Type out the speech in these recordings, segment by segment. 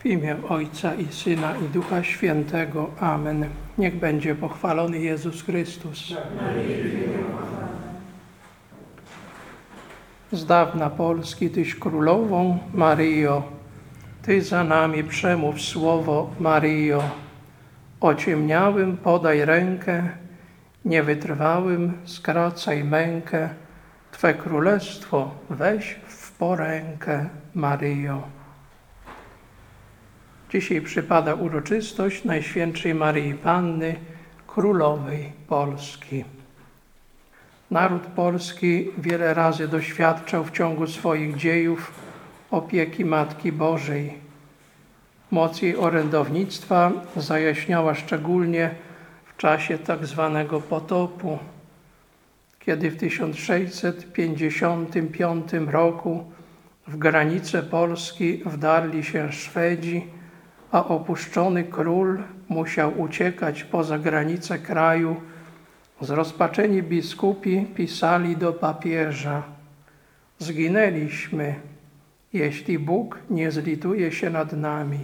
W imię Ojca i Syna i Ducha Świętego. Amen. Niech będzie pochwalony Jezus Chrystus. Z dawna Polski Tyś królową, Maryjo. Ty za nami przemów słowo, Maryjo. Ociemniałym podaj rękę, niewytrwałym skracaj mękę. Twe królestwo weź w porękę, Maryjo. Dzisiaj przypada uroczystość Najświętszej Maryi Panny, Królowej Polski. Naród polski wiele razy doświadczał w ciągu swoich dziejów opieki Matki Bożej. Moc jej orędownictwa zajaśniała szczególnie w czasie tak zwanego potopu, kiedy w 1655 roku w granice Polski wdarli się Szwedzi, a opuszczony król musiał uciekać poza granice kraju. Zrozpaczeni biskupi pisali do papieża: zginęliśmy, jeśli Bóg nie zlituje się nad nami.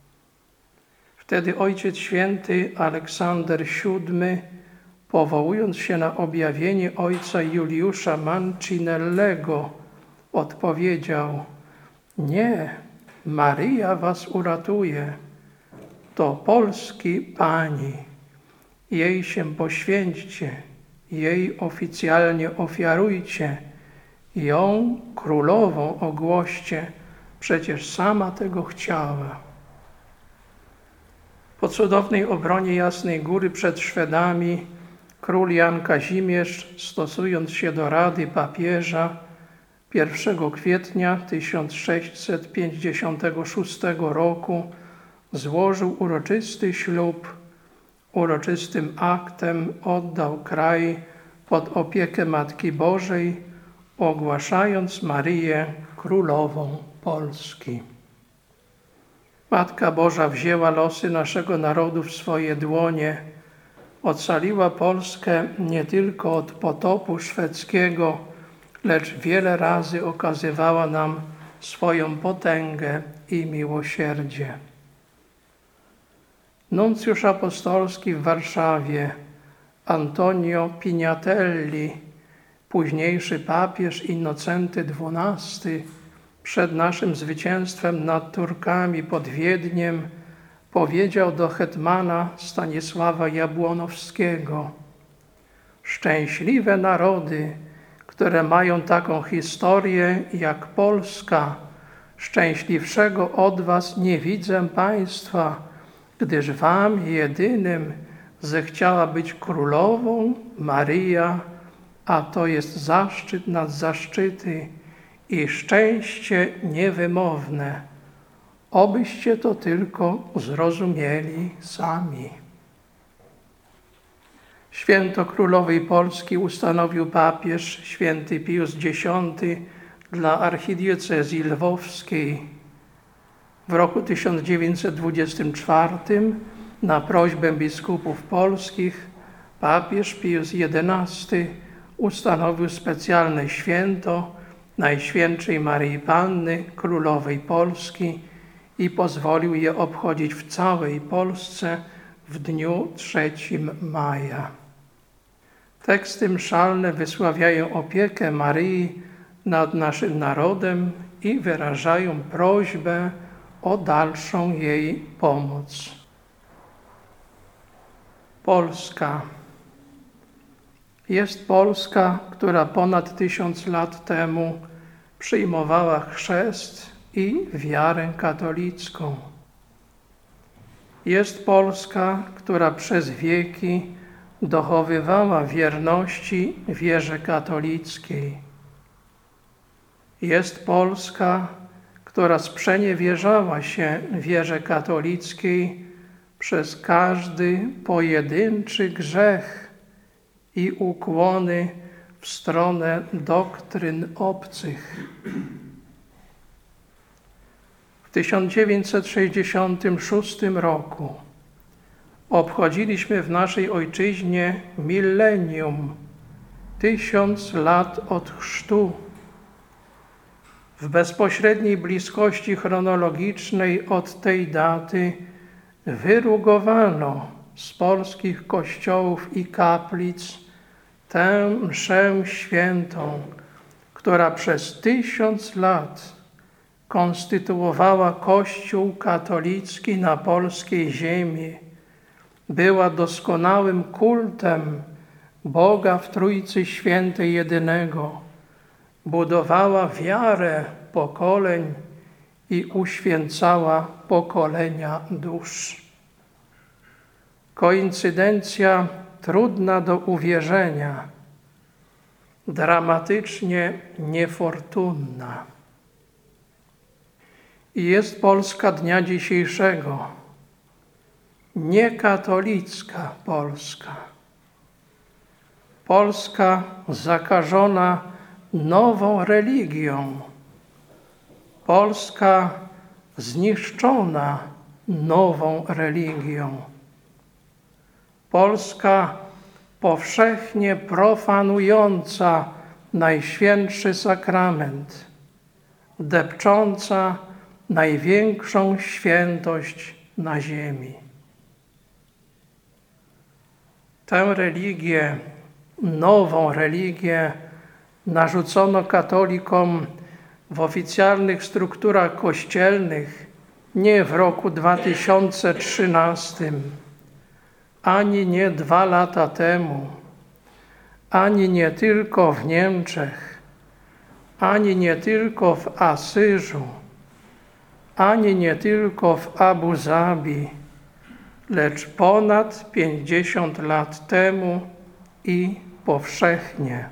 Wtedy Ojciec Święty Aleksander VII, powołując się na objawienie ojca Juliusza Mancinellego, odpowiedział: nie, Maryja was uratuje, to Polski Pani. Jej się poświęćcie, jej oficjalnie ofiarujcie, ją królową ogłoście, przecież sama tego chciała. Po cudownej obronie Jasnej Góry przed Szwedami król Jan Kazimierz, stosując się do rady papieża, 1 kwietnia 1656 roku złożył uroczysty ślub. Uroczystym aktem oddał kraj pod opiekę Matki Bożej, ogłaszając Maryję Królową Polski. Matka Boża wzięła losy naszego narodu w swoje dłonie, ocaliła Polskę nie tylko od potopu szwedzkiego, lecz wiele razy okazywała nam swoją potęgę i miłosierdzie. Nuncjusz apostolski w Warszawie, Antonio Pignatelli, późniejszy papież Innocenty XII, przed naszym zwycięstwem nad Turkami pod Wiedniem powiedział do hetmana Stanisława Jabłonowskiego: szczęśliwe narody, które mają taką historię jak Polska, szczęśliwszego od was nie widzę państwa, gdyż wam jedynym zechciała być królową Maryja, a to jest zaszczyt nad zaszczyty i szczęście niewymowne. Obyście to tylko zrozumieli sami. Święto Królowej Polski ustanowił papież święty Pius X dla archidiecezji lwowskiej. W roku 1924 na prośbę biskupów polskich papież Pius XI ustanowił specjalne święto Najświętszej Maryi Panny, Królowej Polski i pozwolił je obchodzić w całej Polsce w dniu 3 maja. Teksty mszalne wysławiają opiekę Maryi nad naszym narodem i wyrażają prośbę o dalszą jej pomoc. Polska. Jest Polska, która ponad 1000 lat temu przyjmowała chrzest i wiarę katolicką. Jest Polska, która przez wieki dochowywała wierności wierze katolickiej. Jest Polska, która sprzeniewierzała się wierze katolickiej przez każdy pojedynczy grzech i ukłony w stronę doktryn obcych. W 1966 roku obchodziliśmy w naszej ojczyźnie millennium, 1000 lat od chrztu. W bezpośredniej bliskości chronologicznej od tej daty wyrugowano z polskich kościołów i kaplic tę mszę świętą, która przez 1000 lat konstytuowała Kościół katolicki na polskiej ziemi, była doskonałym kultem Boga w Trójcy Świętej Jedynego, budowała wiarę pokoleń i uświęcała pokolenia dusz. Koincydencja trudna do uwierzenia, dramatycznie niefortunna. I jest Polska dnia dzisiejszego, niekatolicka Polska. Polska zakażona nową religią. Polska zniszczona nową religią. Polska powszechnie profanująca Najświętszy Sakrament, depcząca największą świętość na ziemi. Tę religię, nową religię, narzucono katolikom w oficjalnych strukturach kościelnych nie w roku 2013, ani nie 2 lata temu, ani nie tylko w Niemczech, ani nie tylko w Asyżu, ani nie tylko w Abu Zabi, lecz ponad 50 lat temu i powszechnie.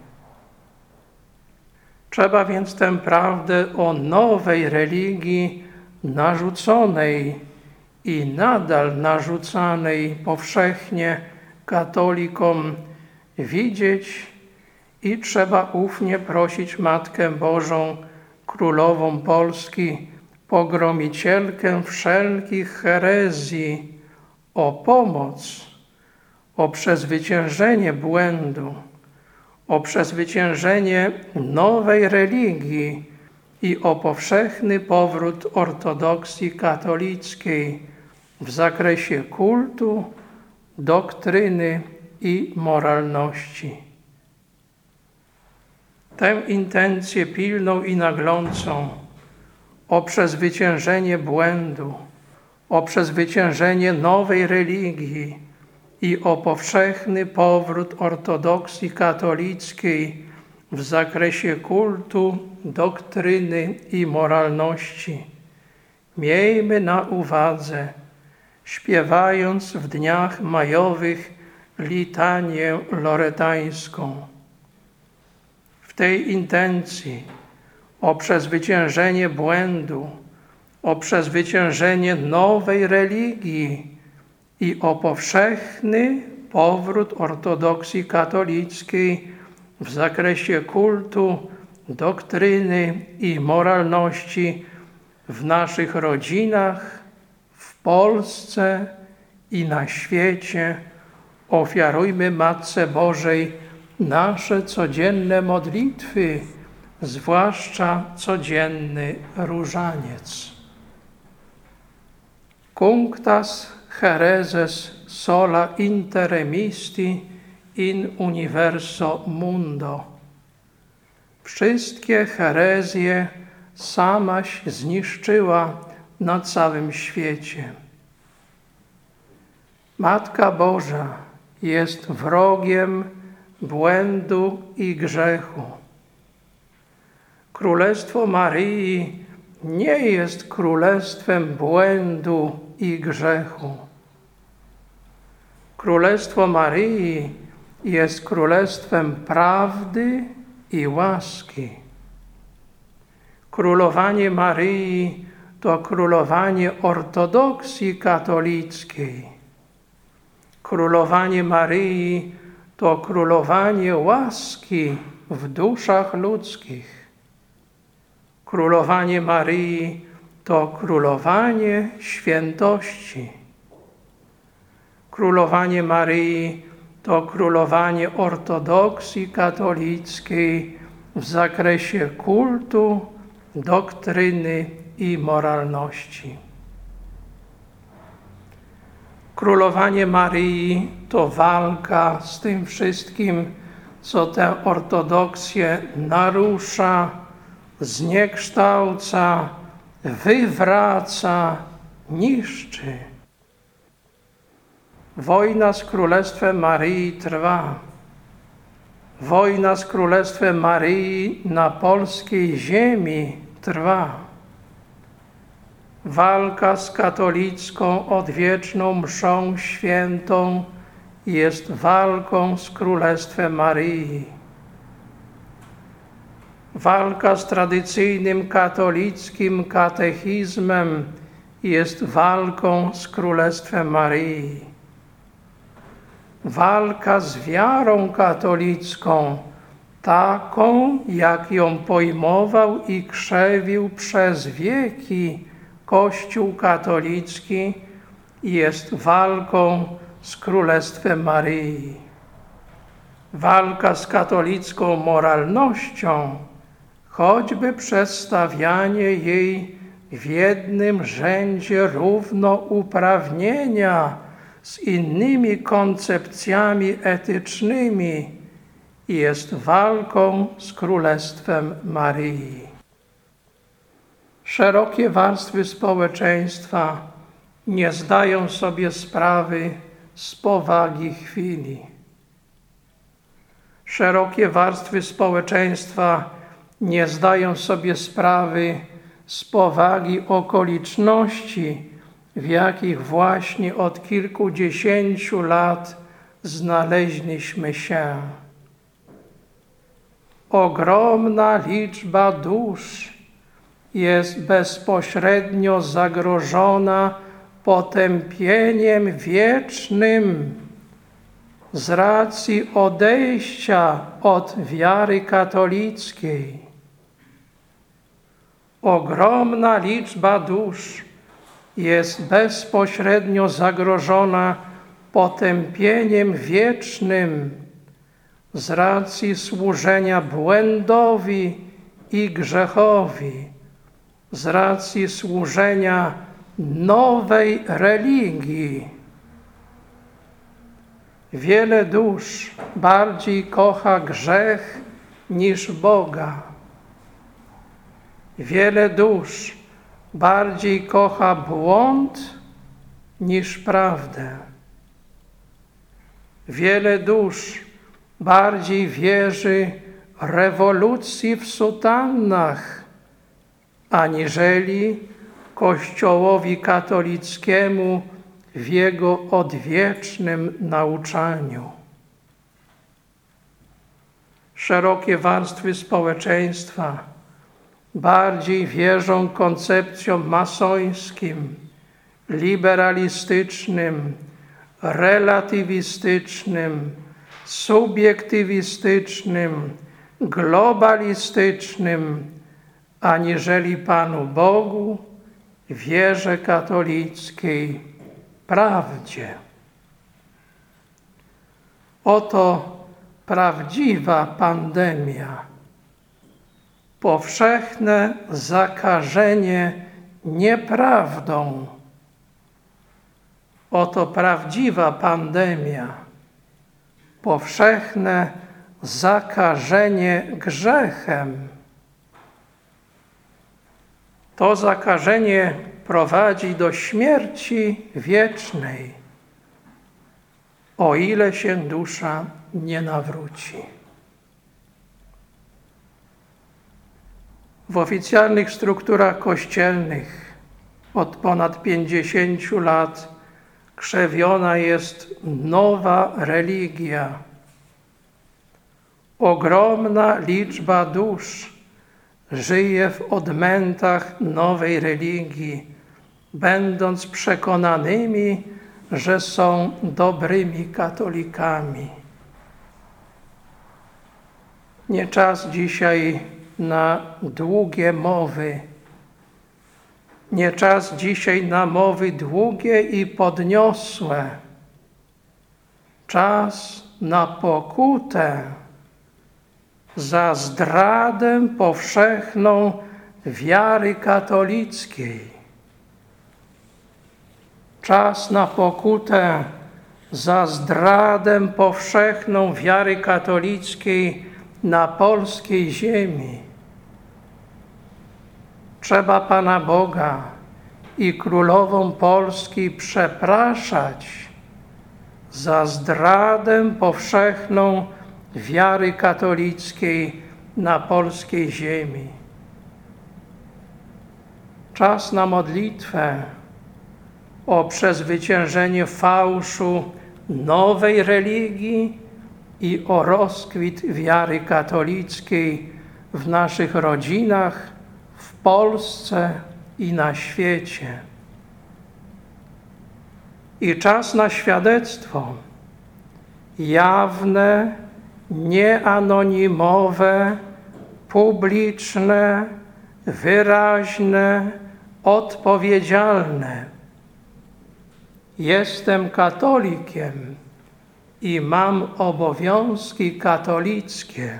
Trzeba więc tę prawdę o nowej religii narzuconej i nadal narzucanej powszechnie katolikom widzieć i trzeba ufnie prosić Matkę Bożą, Królową Polski, pogromicielkę wszelkich herezji, o pomoc, o przezwyciężenie błędu, o przezwyciężenie nowej religii i o powszechny powrót ortodoksji katolickiej w zakresie kultu, doktryny i moralności. Tę intencję pilną i naglącą o przezwyciężenie błędu, o przezwyciężenie nowej religii i o powszechny powrót ortodoksji katolickiej w zakresie kultu, doktryny i moralności miejmy na uwadze, śpiewając w dniach majowych litanię loretańską. W tej intencji o przezwyciężenie błędu, o przezwyciężenie nowej religii i o powszechny powrót ortodoksji katolickiej w zakresie kultu, doktryny i moralności w naszych rodzinach, w Polsce i na świecie ofiarujmy Matce Bożej nasze codzienne modlitwy, zwłaszcza codzienny różaniec. Cunctas hereses sola interemisti in universo mundo. Wszystkie herezje samaś zniszczyła na całym świecie. Matka Boża jest wrogiem błędu i grzechu. Królestwo Maryi nie jest królestwem błędu i grzechu. Królestwo Maryi jest królestwem prawdy i łaski. Królowanie Maryi to królowanie ortodoksji katolickiej. Królowanie Maryi to królowanie łaski w duszach ludzkich. Królowanie Maryi to królowanie świętości. Królowanie Maryi to królowanie ortodoksji katolickiej w zakresie kultu, doktryny i moralności. Królowanie Maryi to walka z tym wszystkim, co tę ortodoksję narusza, zniekształca, wywraca, niszczy. Wojna z Królestwem Maryi trwa. Wojna z Królestwem Maryi na polskiej ziemi trwa. Walka z katolicką odwieczną mszą świętą jest walką z Królestwem Maryi. Walka z tradycyjnym katolickim katechizmem jest walką z Królestwem Maryi. Walka z wiarą katolicką, taką jak ją pojmował i krzewił przez wieki Kościół katolicki, jest walką z Królestwem Maryi. Walka z katolicką moralnością, choćby przez stawianie jej w jednym rzędzie równouprawnienia z innymi koncepcjami etycznymi, jest walką z Królestwem Maryi. Szerokie warstwy społeczeństwa nie zdają sobie sprawy z powagi chwili. Szerokie warstwy społeczeństwa nie zdają sobie sprawy z powagi okoliczności, w jakich właśnie od kilkudziesięciu lat znaleźliśmy się. Ogromna liczba dusz jest bezpośrednio zagrożona potępieniem wiecznym z racji odejścia od wiary katolickiej. Ogromna liczba dusz jest bezpośrednio zagrożona potępieniem wiecznym z racji służenia błędowi i grzechowi, z racji służenia nowej religii. Wiele dusz bardziej kocha grzech niż Boga. Wiele dusz bardziej kocha błąd niż prawdę. Wiele dusz bardziej wierzy rewolucji w sutannach, aniżeli Kościołowi katolickiemu w jego odwiecznym nauczaniu. Szerokie warstwy społeczeństwa bardziej wierzą koncepcjom masońskim, liberalistycznym, relatywistycznym, subiektywistycznym, globalistycznym, aniżeli Panu Bogu, wierze katolickiej, prawdzie. Oto prawdziwa pandemia, powszechne zakażenie nieprawdą. Oto prawdziwa pandemia, powszechne zakażenie grzechem. To zakażenie prowadzi do śmierci wiecznej, o ile się dusza nie nawróci. W oficjalnych strukturach kościelnych od ponad 50 lat krzewiona jest nowa religia. Ogromna liczba dusz żyje w odmętach nowej religii, będąc przekonanymi, że są dobrymi katolikami. Nie czas dzisiaj na długie mowy. Nie czas dzisiaj na mowy długie i podniosłe. Czas na pokutę za zdradę powszechną wiary katolickiej. Czas na pokutę za zdradę powszechną wiary katolickiej na polskiej ziemi. Trzeba Pana Boga i Królową Polski przepraszać za zdradę powszechną wiary katolickiej na polskiej ziemi. Czas na modlitwę o przezwyciężenie fałszu nowej religii i o rozkwit wiary katolickiej w naszych rodzinach, w Polsce i na świecie. I czas na świadectwo jawne, nieanonimowe, publiczne, wyraźne, odpowiedzialne. Jestem katolikiem i mam obowiązki katolickie.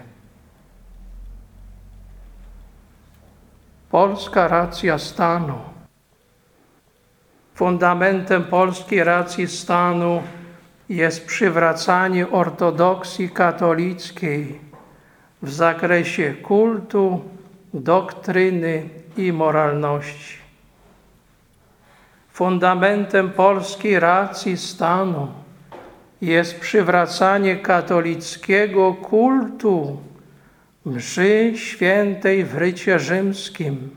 Polska racja stanu. Fundamentem polskiej racji stanu jest przywracanie ortodoksji katolickiej w zakresie kultu, doktryny i moralności. Fundamentem polskiej racji stanu jest przywracanie katolickiego kultu mszy świętej w rycie rzymskim.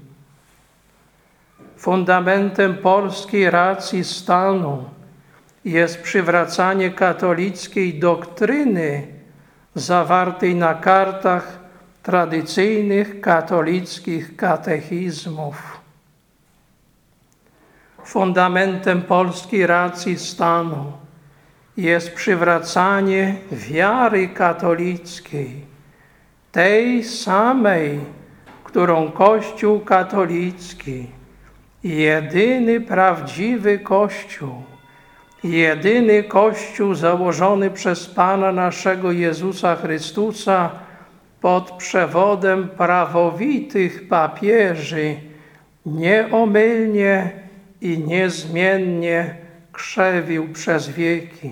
Fundamentem polskiej racji stanu jest przywracanie katolickiej doktryny zawartej na kartach tradycyjnych katolickich katechizmów. Fundamentem polskiej racji stanu jest przywracanie wiary katolickiej, tej samej, którą Kościół katolicki, jedyny prawdziwy Kościół założony przez Pana naszego Jezusa Chrystusa pod przewodem prawowitych papieży, nieomylnie i niezmiennie krzewił przez wieki.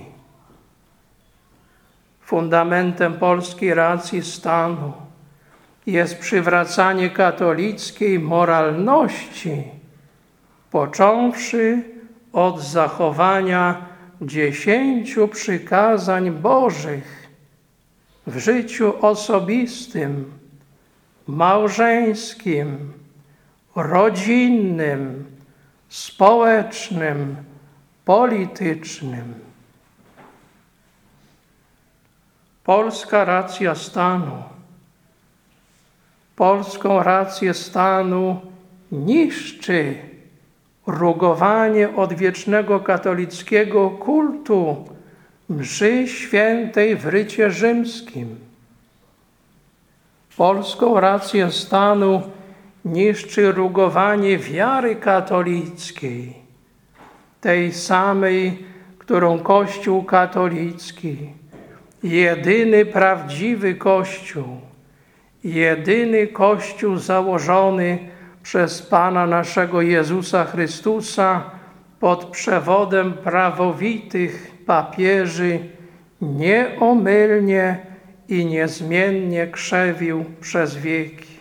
Fundamentem polskiej racji stanu jest przywracanie katolickiej moralności, począwszy od zachowania 10 przykazań Bożych w życiu osobistym, małżeńskim, rodzinnym, społecznym, politycznym. Polska racja stanu. Polską rację stanu niszczy rugowanie odwiecznego katolickiego kultu mszy świętej w rycie rzymskim. Polską rację stanu niszczy rugowanie wiary katolickiej, tej samej, którą Kościół katolicki, jedyny prawdziwy Kościół założony przez Pana naszego Jezusa Chrystusa pod przewodem prawowitych papieży, nieomylnie i niezmiennie krzewił przez wieki.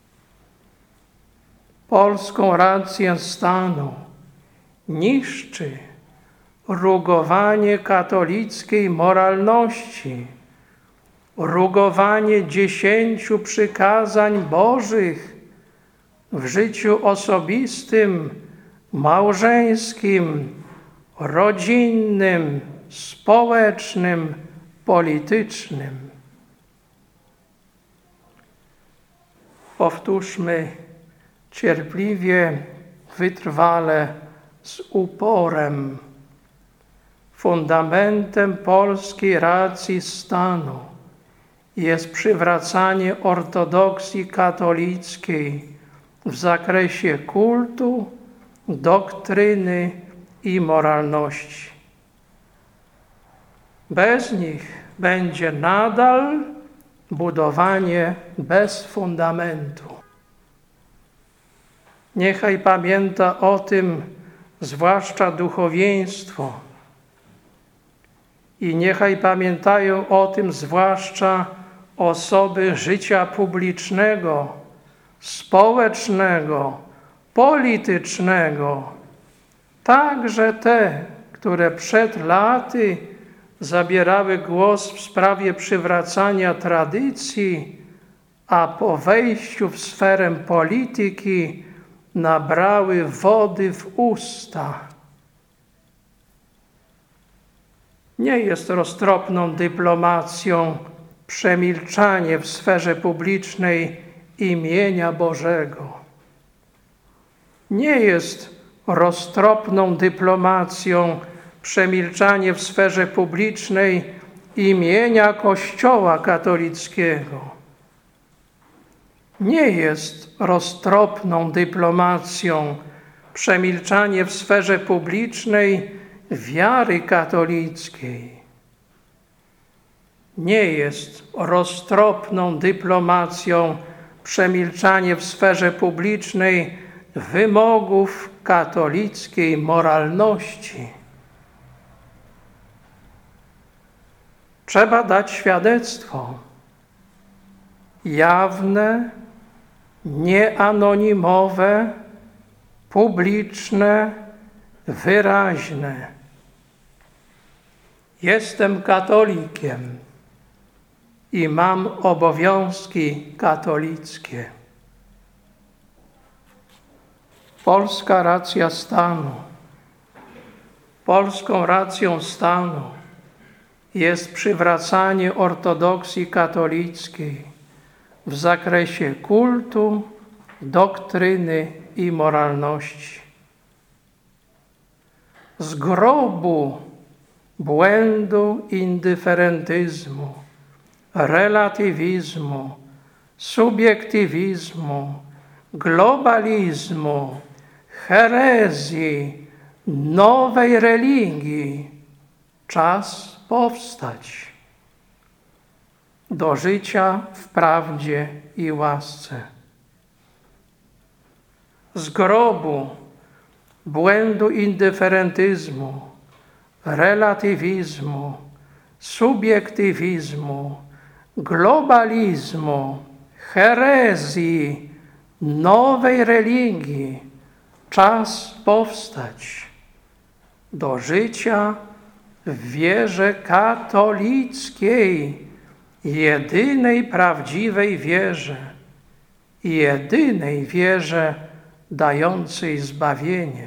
Polską rację stanu niszczy rugowanie katolickiej moralności, rugowanie 10 przykazań Bożych w życiu osobistym, małżeńskim, rodzinnym, społecznym, politycznym. Powtórzmy cierpliwie, wytrwale, z uporem. Fundamentem polskiej racji stanu jest przywracanie ortodoksji katolickiej w zakresie kultu, doktryny i moralności. Bez nich będzie nadal budowanie bez fundamentu. Niechaj pamięta o tym zwłaszcza duchowieństwo i niechaj pamiętają o tym zwłaszcza osoby życia publicznego, społecznego, politycznego, także te, które przed laty zabierały głos w sprawie przywracania tradycji, a po wejściu w sferę polityki nabrały wody w usta. Nie jest roztropną dyplomacją przemilczanie w sferze publicznej imienia Bożego. Nie jest roztropną dyplomacją przemilczanie w sferze publicznej imienia Kościoła katolickiego. Nie jest roztropną dyplomacją przemilczanie w sferze publicznej wiary katolickiej. Nie jest roztropną dyplomacją przemilczanie w sferze publicznej wymogów katolickiej moralności. Trzeba dać świadectwo jawne, nieanonimowe, publiczne, wyraźne. Jestem katolikiem i mam obowiązki katolickie. Polska racja stanu. Polską racją stanu jest przywracanie ortodoksji katolickiej w zakresie kultu, doktryny i moralności. Z grobu błędu indyferentyzmu, relatywizmu, subiektywizmu, globalizmu, herezji, nowej religii czas powstać do życia w prawdzie i łasce. Z grobu błędu indyferentyzmu, relatywizmu, subiektywizmu, globalizmu, herezji, nowej religii czas powstać do życia w wierze katolickiej, jedynej prawdziwej wierze, jedynej wierze dającej zbawienie.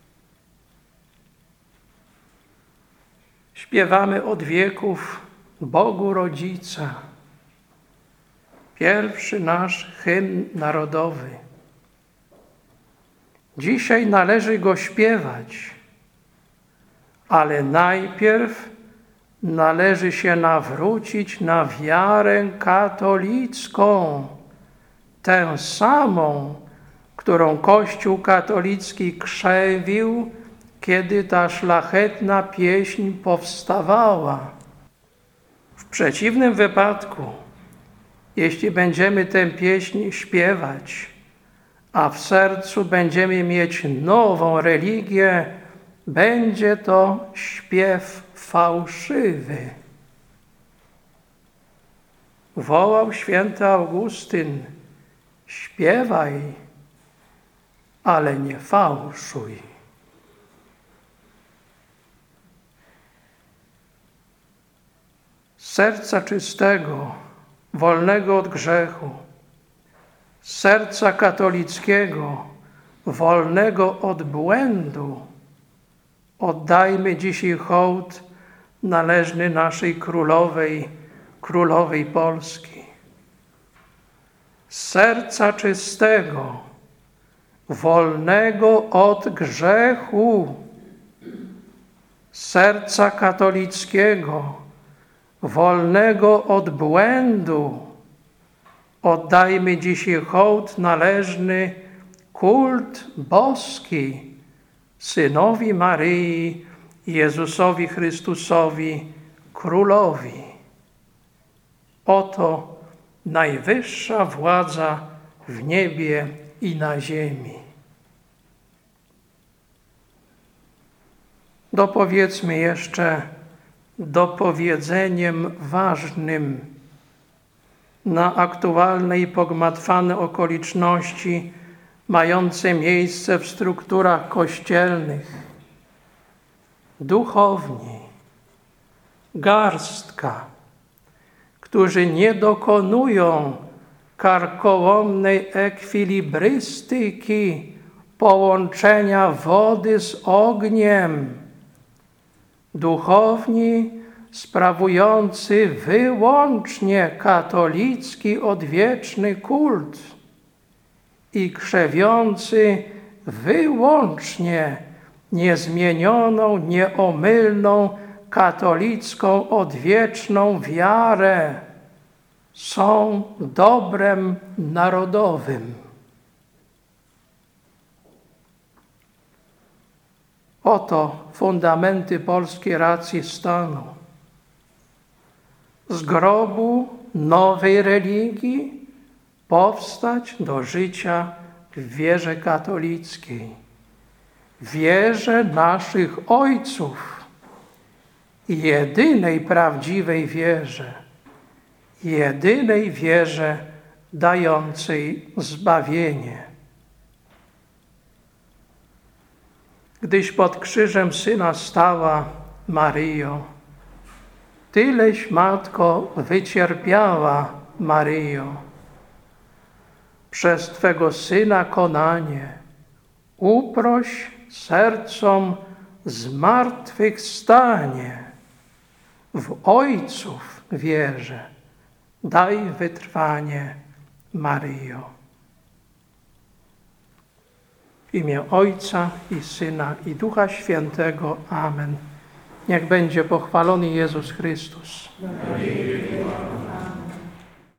Śpiewamy od wieków Bogu Rodzica. Pierwszy nasz hymn narodowy. Dzisiaj należy go śpiewać, ale najpierw należy się nawrócić na wiarę katolicką, tę samą, którą Kościół katolicki krzewił, kiedy ta szlachetna pieśń powstawała. W przeciwnym wypadku, jeśli będziemy tę pieśń śpiewać, a w sercu będziemy mieć nową religię, będzie to śpiew fałszywy. Wołał święty Augustyn: śpiewaj, ale nie fałszuj. Z serca czystego, wolnego od grzechu, z serca katolickiego, wolnego od błędu, oddajmy dzisiaj hołd należny naszej królowej Polski. Z serca czystego, wolnego od grzechu, z serca katolickiego, wolnego od błędu, oddajmy dzisiaj hołd należny, kult boski Synowi Maryi, Jezusowi Chrystusowi, Królowi. Oto najwyższa władza w niebie i na ziemi. Dopowiedzmy jeszcze dopowiedzeniem ważnym na aktualne i pogmatwane okoliczności mające miejsce w strukturach kościelnych. Duchowni, garstka, którzy nie dokonują karkołomnej ekwilibrystyki połączenia wody z ogniem. Duchowni sprawujący wyłącznie katolicki odwieczny kult i krzewiący wyłącznie niezmienioną, nieomylną katolicką odwieczną wiarę, są dobrem narodowym. Oto fundamenty polskiej racji stanu. Z grobu nowej religii powstać do życia w wierze katolickiej, wierze naszych ojców i jedynej prawdziwej wierze dającej zbawienie. Gdyś pod krzyżem Syna stała, Maryjo, Tyleś, Matko, wycierpiała, Maryjo, przez Twego Syna konanie. Uproś sercom zmartwychwstanie. W Ojców wierzę, daj wytrwanie, Maryjo. W imię Ojca i Syna i Ducha Świętego. Amen. Niech będzie pochwalony Jezus Chrystus.